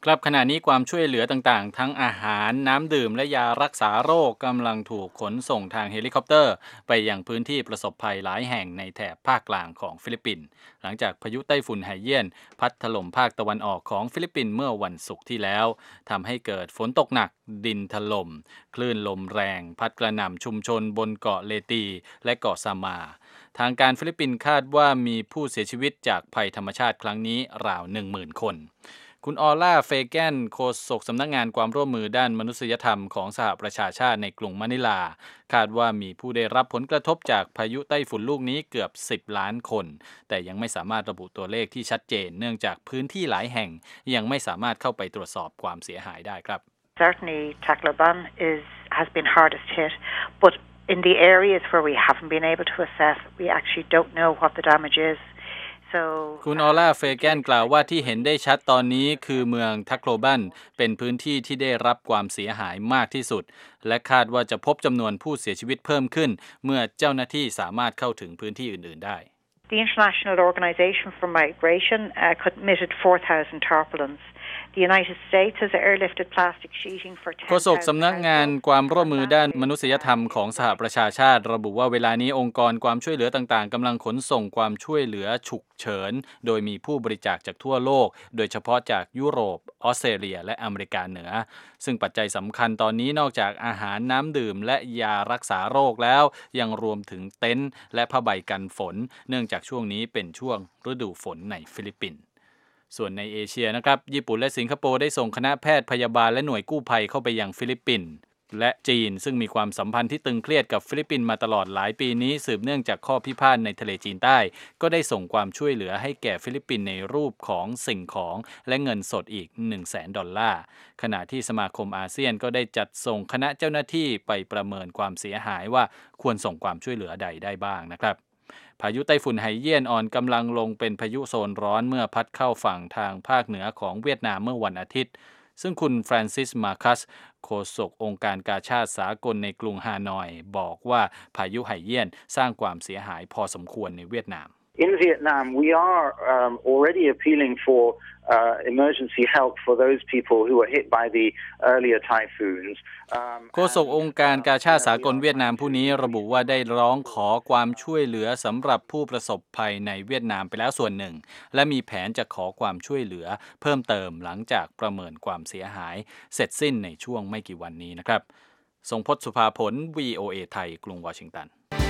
ครับขณะนี้ความช่วยเหลือต่างๆทั้งอาหารน้ำดื่มและยารักษาโรคกำลังถูกขนส่งทางเฮลิคอปเตอร์ไปยังพื้นที่ประสบภัยหลายแห่งในแถบภาคกลางของฟิลิปปินส์หลังจากพายุไต้ฝุ่นไฮเยียนพัดถล่มภาคตะวันออกของฟิลิปปินส์เมื่อวันศุกร์ที่แล้วทำให้เกิดฝนตกหนักดินถล่มคลื่นลมแรงพัดกระหน่ำชุมชนบนเกาะเลตีและเกาะซามาทางการฟิลิปปินส์คาดว่ามีผู้เสียชีวิตจากภัยธรรมชาติครั้งนี้ราว 10,000 คนคุณออล่าเฟแกนโฆษกสำนักงานความร่วมมือด้านมนุษยธรรมของสหประชาชาติในกรุงมะนิลาคาดว่ามีผู้ได้รับผลกระทบจากพายุไต้ฝุ่นลูกนี้เกือบ10 ล้านคนแต่ยังไม่สามารถระบุตัวเลขที่ชัดเจนเนื่องจากพื้นที่หลายแห่งยังไม่สามารถเข้าไปตรวจสอบความเสียหายได้ครับ Certainly, Tacloban has been hardest hit, but in the areas where we haven't been able to assess, we actually don't know what the damage is. คุณออล่าเฟแกนกล่าวว่าที่เห็นได้ชัดตอนนี้คือเมืองทักโคลบันเป็นพื้นที่ที่ได้รับความเสียหายมากที่สุดและคาดว่าจะพบจำนวนผู้เสียชีวิตเพิ่มขึ้นเมื่อเจ้าหน้าที่สามารถเข้าถึงพื้นที่อื่นๆได้ The International Organization for Migration committed 4,000 tarpaulins. The United States has airlifted plastic sheeting for 10,000 โฆษกสำนักงานความร่วมมือด้านมนุษยธรรมของสหประชาชาติระบุว่าเวลานี้องค์กรความช่วยเหลือต่างๆกำลังขนส่งความช่วยเหลือฉุกเฉินโดยมีผู้บริจาคจากทั่วโลกโดยเฉพาะจากยุโรปออสเตรเลียและอเมริกาเหนือซึ่งปัจจัยสำคัญตอนนี้นอกจากอาหารน้ำดื่มและยารักษาโรคแล้วยังรวมถึงเต็นท์และผ้าใบกันฝนเนื่องจากช่วงนี้เป็นช่วงฤดูฝนในฟิลิปปินส์ส่วนในเอเชียนะครับญี่ปุ่นและสิงคโปร์ได้ส่งคณะแพทย์พยาบาลและหน่วยกู้ภัยเข้าไปยังฟิลิปปินส์และจีนซึ่งมีความสัมพันธ์ที่ตึงเครียดกับฟิลิปปินส์มาตลอดหลายปีนี้สืบเนื่องจากข้อพิพาทในทะเลจีนใต้ก็ได้ส่งความช่วยเหลือให้แก่ฟิลิปปินส์ในรูปของสิ่งของและเงินสดอีก $100,000 ขณะที่สมาคมอาเซียนก็ได้จัดส่งคณะเจ้าหน้าที่ไปประเมินความเสียหายว่าควรส่งความช่วยเหลือใดได้บ้างนะครับพายุไต้ฝุ่นไฮเยียนอ่อนกำลังลงเป็นพายุโซนร้อนเมื่อพัดเข้าฝั่งทางภาคเหนือของเวียดนามเมื่อวันอาทิตย์ซึ่งคุณฟรานซิสมาคัสโฆษกองค์การกาชาดสากลในกรุงฮานอยบอกว่าพายุไฮเยียนสร้างความเสียหายพอสมควรในเวียดนาม In Vietnam, we are already appealing for emergency help for those people who were hit by the earlier typhoons. โฆษกองค์การกาชาดสากลเวียดนามผู้นี้ระบุว่าได้ร้องขอความช่วยเหลือสำหรับผู้ประสบภัยในเวียดนามไปแล้วส่วนหนึ่งและมีแผนจะขอความช่วยเหลือเพิ่มเติมหลังจากประเมินความเสียหายเสร็จสิ้นในช่วงไม่กี่วันนี้นะครับทรงพจน์ สุภาผล VOA ไทยกรุงวอชิงตัน